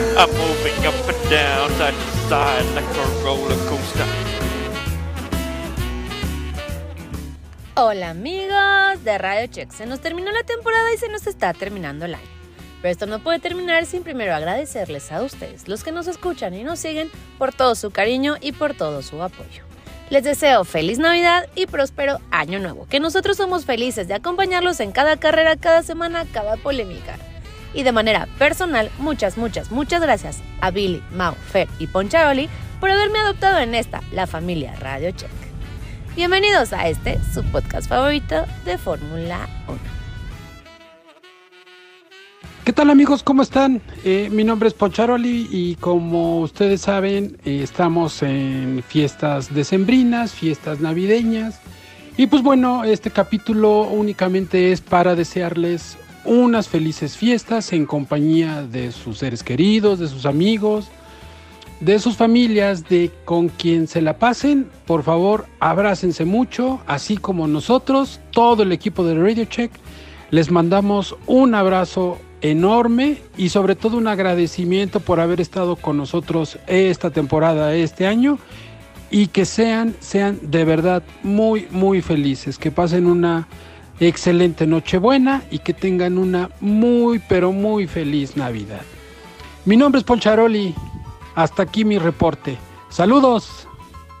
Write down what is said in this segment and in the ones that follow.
I'm moving up and down, side to side like a roller coaster. Hola amigos de Radio Check, se nos terminó la temporada y se nos está terminando el año. Pero esto no puede terminar sin primero agradecerles a ustedes, los que nos escuchan y nos siguen, por todo su cariño y por todo su apoyo. Les deseo feliz Navidad y próspero Año Nuevo, que nosotros somos felices de acompañarlos en cada carrera, cada semana, cada polémica. Y de manera personal, muchas gracias a Billy, Mau, Fer y Poncharoli por haberme adoptado en esta, la familia Radio Check. Bienvenidos a este, su podcast favorito de Fórmula 1. ¿Qué tal amigos? ¿Cómo están? Mi nombre es Poncharoli y como ustedes saben, estamos en fiestas decembrinas, fiestas navideñas. Y pues bueno, este capítulo únicamente es para desearles unas felices fiestas en compañía de sus seres queridos, de sus amigos, de sus familias, de con quien se la pasen. Por favor, abrácense mucho, así como nosotros, todo el equipo de Radio Check. Les mandamos un abrazo enorme y sobre todo un agradecimiento por haber estado con nosotros esta temporada, este año, y que sean de verdad muy felices, que pasen una excelente Nochebuena y que tengan una muy feliz Navidad. Mi nombre es Poncharoli, hasta aquí mi reporte. ¡Saludos!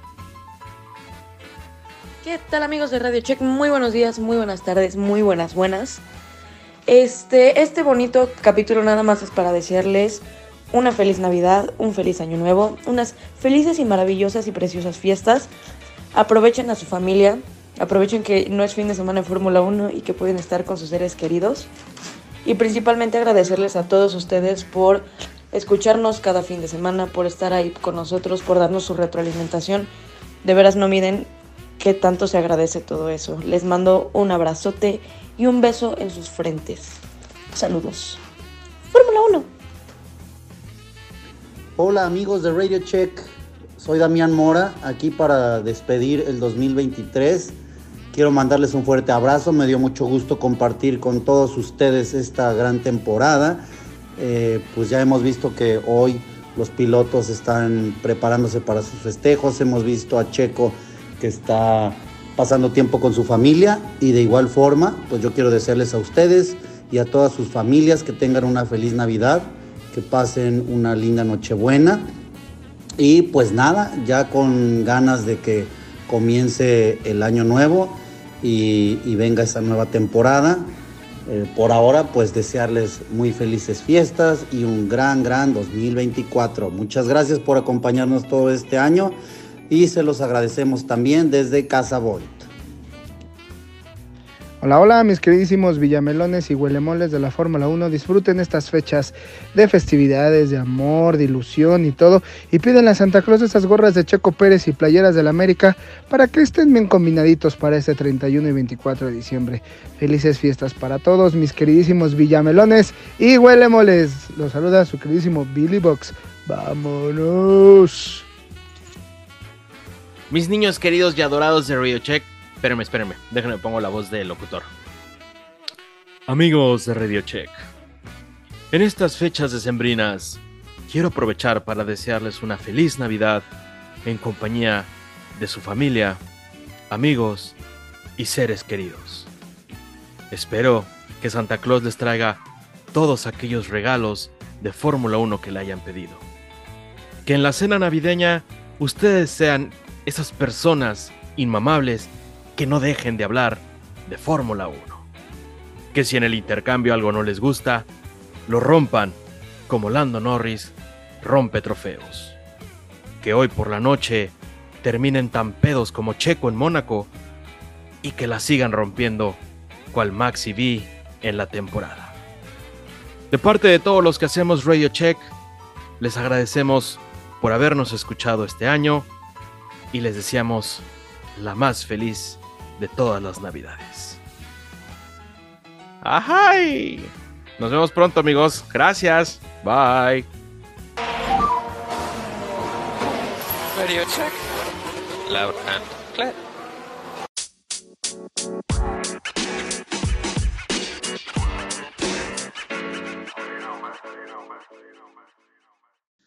¿Qué tal amigos de Radio Check? Muy buenos días, muy buenas tardes, muy buenas. Este bonito capítulo nada más es para desearles una feliz Navidad, un feliz Año Nuevo, unas felices y maravillosas y preciosas fiestas. Aprovechen a su familia, aprovechen que no es fin de semana de Fórmula 1 y que pueden estar con sus seres queridos. Y principalmente agradecerles a todos ustedes por escucharnos cada fin de semana, por estar ahí con nosotros, por darnos su retroalimentación. De veras no miden qué tanto se agradece todo eso. Les mando un abrazote y un beso en sus frentes. Saludos. Fórmula 1. Hola amigos de Radio Check, soy Damián Mora, aquí para despedir el 2023. Quiero mandarles un fuerte abrazo, me dio mucho gusto compartir con todos ustedes esta gran temporada. Pues ya hemos visto que hoy los pilotos están preparándose para sus festejos, hemos visto a Checo que está pasando tiempo con su familia y de igual forma, pues yo quiero desearles a ustedes y a todas sus familias que tengan una feliz Navidad, que pasen una linda Nochebuena y pues nada, ya con ganas de que comience el año nuevo y venga esa nueva temporada. Por ahora, pues desearles muy felices fiestas y un gran 2024. Muchas gracias por acompañarnos todo este año y se los agradecemos también desde Casa Bolt. Hola, mis queridísimos villamelones y huelemoles de la Fórmula 1, disfruten estas fechas de festividades, de amor, de ilusión y todo, y pídenle a Santa Claus esas gorras de Checo Pérez y playeras del América para que estén bien combinaditos para este 31 y 24 de diciembre. Felices fiestas para todos, mis queridísimos villamelones y huelemoles. Los saluda su queridísimo Billy Box. ¡Vámonos! Mis niños queridos y adorados de Radio Check, espérenme, déjenme pongo la voz del locutor. Amigos de Radio Check, en estas fechas decembrinas, quiero aprovechar para desearles una feliz Navidad en compañía de su familia, amigos y seres queridos. Espero que Santa Claus les traiga todos aquellos regalos de Fórmula 1 que le hayan pedido. Que en la cena navideña ustedes sean esas personas inmamables que no dejen de hablar de Fórmula 1. Que si en el intercambio algo no les gusta, lo rompan como Lando Norris rompe trofeos. Que hoy por la noche terminen tan pedos como Checo en Mónaco y que la sigan rompiendo cual Maxi V en la temporada. De parte de todos los que hacemos Radio Check, les agradecemos por habernos escuchado este año y les deseamos la más feliz de todas las Navidades. ¡Ajay! Nos vemos pronto, amigos. Gracias. Bye. Radio Check. Loud and clear.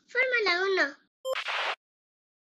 Fórmula 1.